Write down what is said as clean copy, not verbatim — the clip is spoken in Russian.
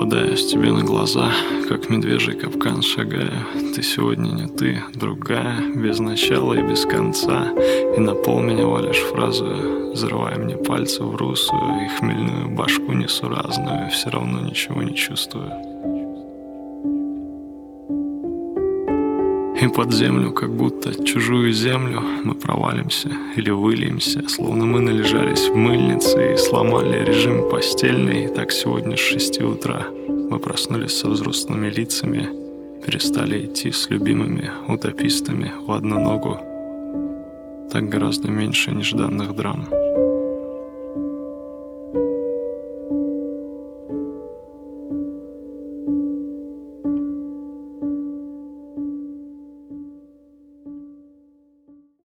Попадаюсь тебе на глаза, как медвежий капкан шагаю. Ты сегодня не ты, другая, без начала и без конца. И на пол меня валишь фразу, взрывая мне пальцы в русую. И хмельную башку несуразную, все равно ничего не чувствую. И под землю, как будто чужую землю, мы провалимся или выльемся, словно мы належались в мыльнице и сломали режим постельный. И так сегодня с 6 утра мы проснулись со взрослыми лицами, перестали идти с любимыми утопистами в одну ногу. Так гораздо меньше нежданных драм.